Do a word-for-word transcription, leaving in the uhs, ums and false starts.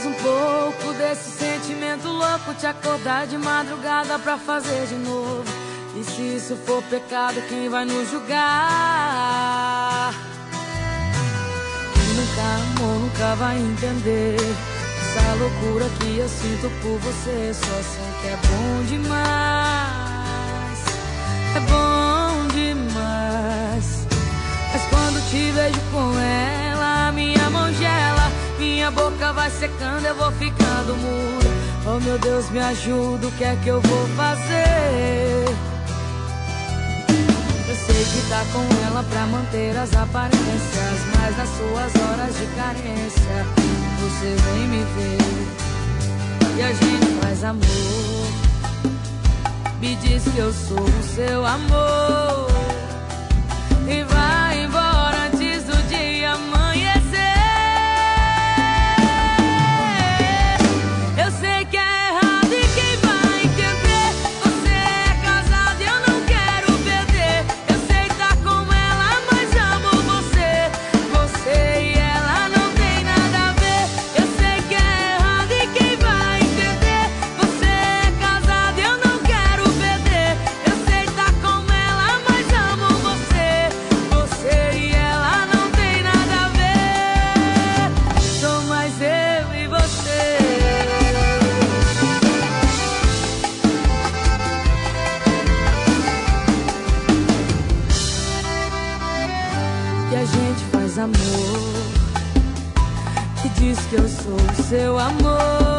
um pouco desse sentimento louco, te acordar de madrugada pra fazer de novo. E se isso for pecado, quem vai nos julgar? Quem nunca amou nunca vai entender essa loucura que eu sinto por você. Só sei que é bom demais, é bom demais. Mas quando te vejo com ela, minha mão gela, minha boca vai secando, eu vou ficando muda. Oh meu Deus, me ajuda, o que é que eu vou fazer? Eu sei que tá com ela pra manter as aparências, mas nas suas horas de carência você vem me ver e a gente faz amor. Me diz que eu sou o seu amor e vai embora antes do dia amanhecer. Eu sei que é errado e quem vai entender? Você é casado e eu não quero perder. Eu sei tá com ela, mas amo você. Você e ela não tem nada a ver. Eu sei que é errado e quem vai entender? Você é casado e eu não quero perder. Eu sei tá com ela, mas amo você. Você e ela não tem nada a ver. Sou mais eu e você. E a gente faz amor, que diz que eu sou o seu amor.